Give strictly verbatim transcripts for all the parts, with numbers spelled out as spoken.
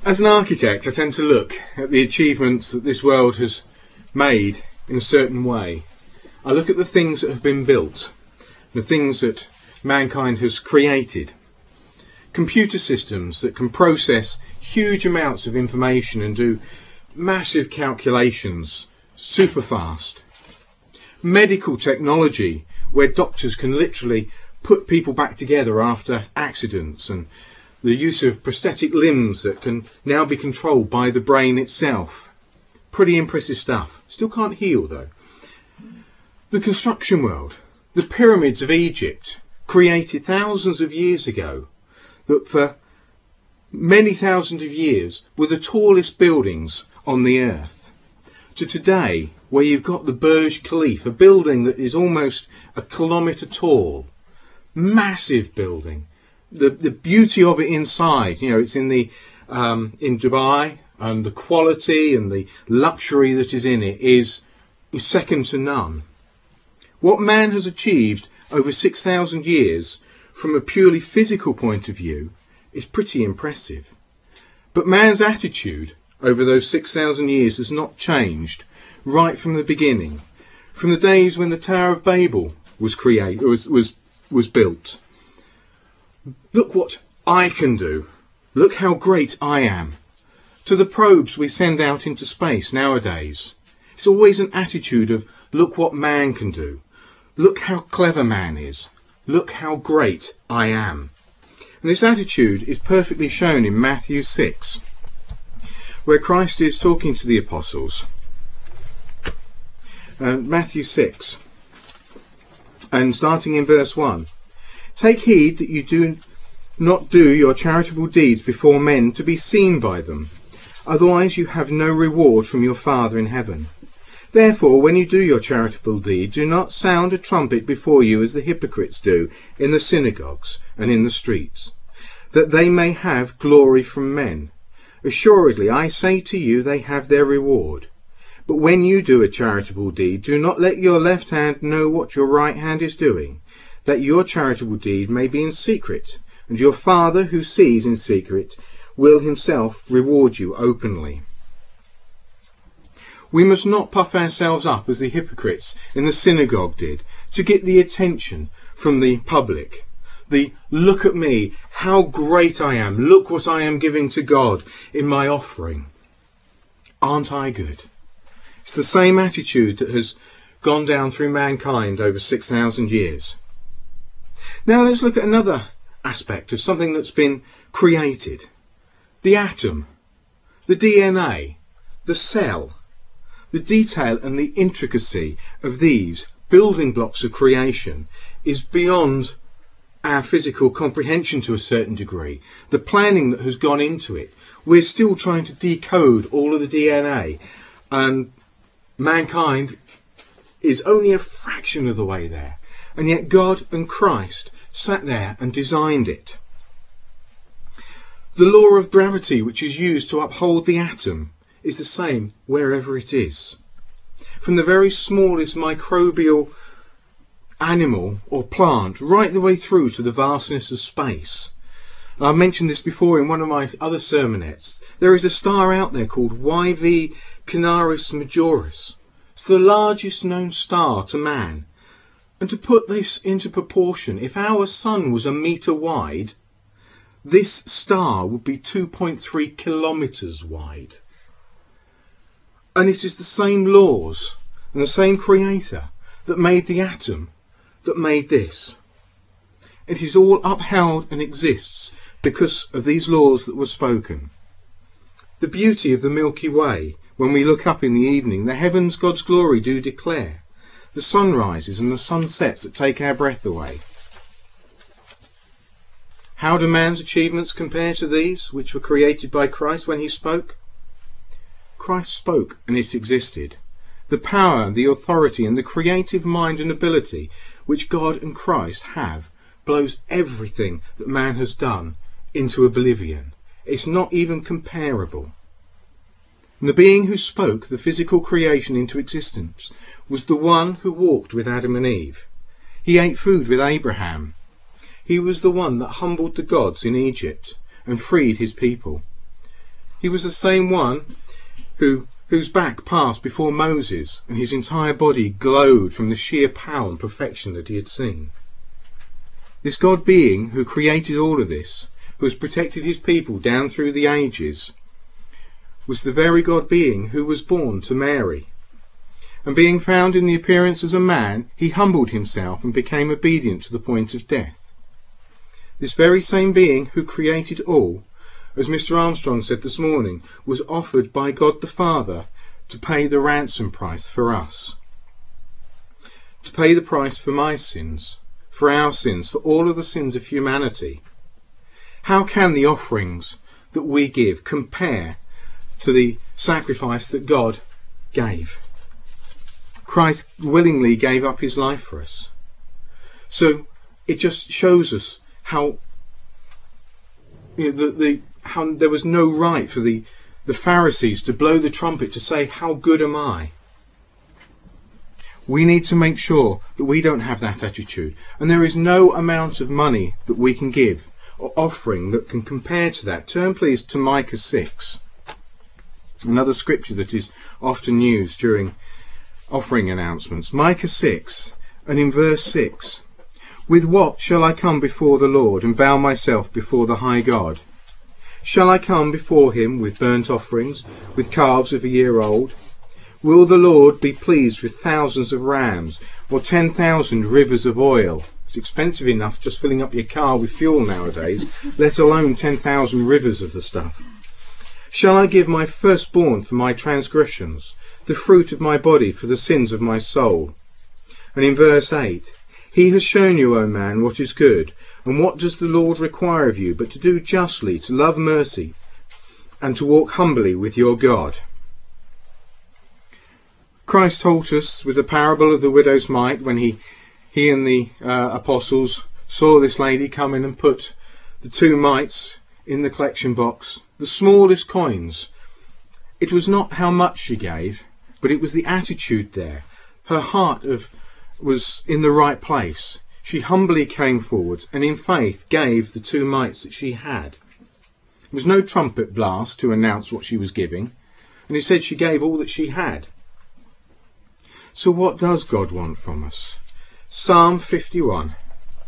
As an architect, I tend to look at the achievements that this world has made in a certain way. I look at the things that have been built, the things that mankind has created. Computer systems that can process huge amounts of information and do massive calculations super fast. Medical technology, where doctors can literally put people back together after accidents, and the use of prosthetic limbs that can now be controlled by the brain itself. Pretty impressive stuff. Still can't heal though. The construction world, the pyramids of Egypt, created thousands of years ago, that for many thousands of years were the tallest buildings on the earth. To today, where you've got the Burj Khalifa, a building that is almost a kilometre tall, massive building. The the beauty of it inside, you know, it's in the um, in Dubai, and the quality and the luxury that is in it is, is second to none. What man has achieved over six thousand years from a purely physical point of view is pretty impressive. But man's attitude over those six thousand years has not changed right from the beginning, from the days when the Tower of Babel was created, was was was built. Look what I can do. Look how great I am. To the probes we send out into space nowadays, it's always an attitude of look what man can do. Look how clever man is. Look how great I am. And this attitude is perfectly shown in Matthew six, where Christ is talking to the apostles. Uh, Matthew six, and starting in verse one. Take heed that you do not do your charitable deeds before men to be seen by them. Otherwise you have no reward from your Father in heaven. Therefore, when you do your charitable deed, do not sound a trumpet before you as the hypocrites do in the synagogues and in the streets, that they may have glory from men. Assuredly, I say to you, they have their reward. But when you do a charitable deed, do not let your left hand know what your right hand is doing, that your charitable deed may be in secret, and your Father who sees in secret will himself reward you openly. We must not puff ourselves up as the hypocrites in the synagogue did, to get the attention from the public. The look at me, how great I am, look what I am giving to God in my offering. Aren't I good? It's the same attitude that has gone down through mankind over six thousand years. Now let's look at another aspect of something that's been created. The atom, the D N A, the cell. The detail and the intricacy of these building blocks of creation is beyond our physical comprehension to a certain degree. The planning that has gone into it, we're still trying to decode all of the D N A, and mankind is only a fraction of the way there. And yet God and Christ sat there and designed it. The law of gravity, which is used to uphold the atom, is the same wherever it is. From the very smallest microbial animal or plant right the way through to the vastness of space. And I've mentioned this before in one of my other sermonettes. There is a star out there called Y V Canaris Majoris. It's the largest known star to man. And to put this into proportion, if our sun was a metre wide, this star would be two point three kilometres wide. And it is the same laws and the same creator that made the atom, that made this. It is all upheld and exists because of these laws that were spoken. The beauty of the Milky Way, when we look up in the evening, the heavens God's glory do declare. The sunrises and the sunsets that take our breath away. How do man's achievements compare to these which were created by Christ when he spoke? Christ spoke and it existed. The power, the authority and the creative mind and ability which God and Christ have blows everything that man has done into oblivion. It's not even comparable. And the being who spoke the physical creation into existence was the one who walked with Adam and Eve. He ate food with Abraham. He was the one that humbled the gods in Egypt and freed his people. He was the same one who whose back passed before Moses, and his entire body glowed from the sheer power and perfection that he had seen. This God being who created all of this, who has protected his people down through the ages, was the very God being who was born to Mary. And being found in the appearance as a man, he humbled himself and became obedient to the point of death. This very same being who created all, as Mister Armstrong said this morning, was offered by God the Father to pay the ransom price for us. To pay the price for my sins, for our sins, for all of the sins of humanity. How can the offerings that we give compare to the sacrifice that God gave? Christ willingly gave up his life for us. So it just shows us how you know, the, the how there was no right for the, the Pharisees to blow the trumpet to say, how good am I? We need to make sure that we don't have that attitude. And there is no amount of money that we can give or offering that can compare to that. Turn please to Micah six, another scripture that is often used during offering announcements. Micah six, and in verse six, with what shall I come before the Lord and bow myself before the high God? Shall I come before him with burnt offerings, with calves of a year old? Will the Lord be pleased with thousands of rams, or ten thousand rivers of oil? It's expensive enough just filling up your car with fuel nowadays, let alone ten thousand rivers of the stuff. Shall I give my firstborn for my transgressions, the fruit of my body for the sins of my soul? And in verse eight, he has shown you, O man, what is good, and what does the Lord require of you, but to do justly, to love mercy, and to walk humbly with your God. Christ taught us with the parable of the widow's mite, when he, he and the uh, apostles saw this lady come in and put the two mites in the collection box, the smallest coins. It was not how much she gave, but it was the attitude there. Her heart of was in the right place. She humbly came forward and in faith gave the two mites that she had. There was no trumpet blast to announce what she was giving, and it said she gave all that she had. So what does God want from us? Psalm fifty-one.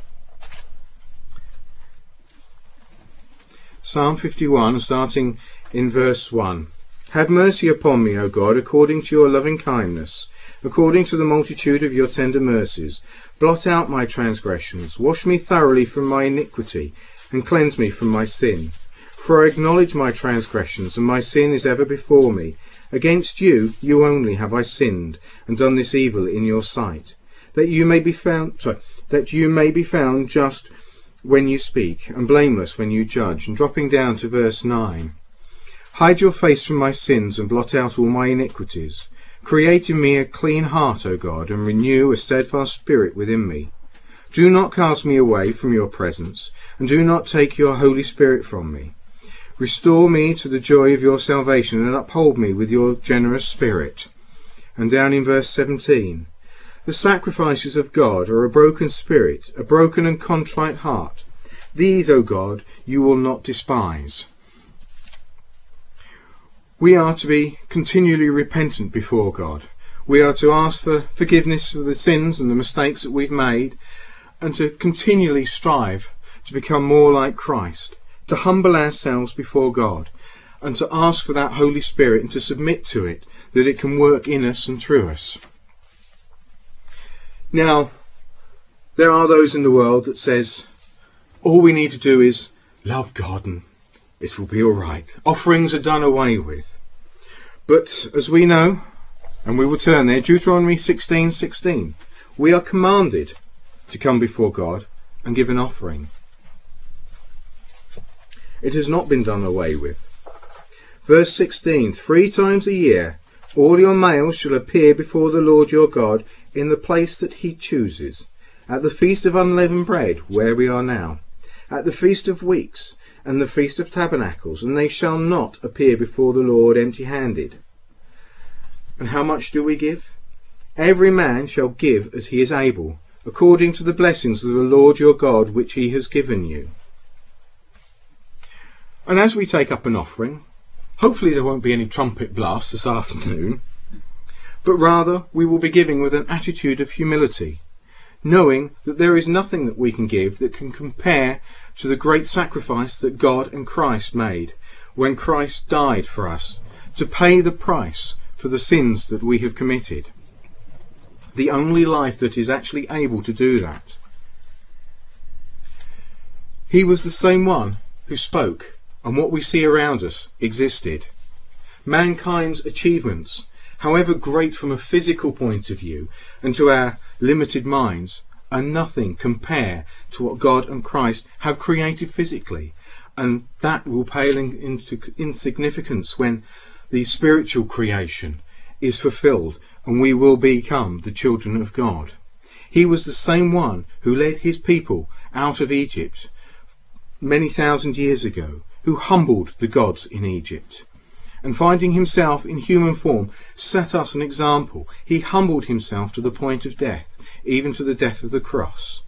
Psalm fifty-one, starting in verse one. Have mercy upon me, O God, according to your loving kindness, according to the multitude of your tender mercies. Blot out my transgressions, wash me thoroughly from my iniquity, and cleanse me from my sin. For I acknowledge my transgressions, and my sin is ever before me. Against you, you only have I sinned, and done this evil in your sight, that you may be found, sorry, that you may be found just when you speak, and blameless when you judge. And dropping down to verse nine. Hide your face from my sins, and blot out all my iniquities. Create in me a clean heart, O God, and renew a steadfast spirit within me. Do not cast me away from your presence, and do not take your Holy Spirit from me. Restore me to the joy of your salvation, and uphold me with your generous spirit. And down in verse seventeen. The sacrifices of God are a broken spirit, a broken and contrite heart. These, O God, you will not despise. We are to be continually repentant before God. We are to ask for forgiveness for the sins and the mistakes that we've made, and to continually strive to become more like Christ, to humble ourselves before God, and to ask for that Holy Spirit and to submit to it, that it can work in us and through us. Now, there are those in the world that says, all we need to do is love God and it will be all right. Offerings are done away with. But as we know, and we will turn there, Deuteronomy sixteen sixteen, we are commanded to come before God and give an offering. It has not been done away with. Verse sixteen, three times a year all your males shall appear before the Lord your God in the place that he chooses, at the feast of unleavened bread, where we are now, at the feast of weeks, and the feast of tabernacles, and they shall not appear before the Lord empty-handed. And how much do we give? Every man shall give as he is able, according to the blessings of the Lord your God which he has given you. And as we take up an offering, Hopefully there won't be any trumpet blasts this afternoon, but rather we will be giving with an attitude of humility, knowing that there is nothing that we can give that can compare to the great sacrifice that God and Christ made when Christ died for us to pay the price for the sins that we have committed. The only life that is actually able to do that. He was the same one who spoke, and what we see around us existed. Mankind's achievements, however great from a physical point of view and to our limited minds, are nothing compare to what God and Christ have created physically, and that will pale into insignificance when the spiritual creation is fulfilled and we will become the children of God. He was the same one who led his people out of Egypt many thousand years ago, who humbled the gods in Egypt, and finding himself in human form set us an example. He humbled himself to the point of death, even to the death of the cross.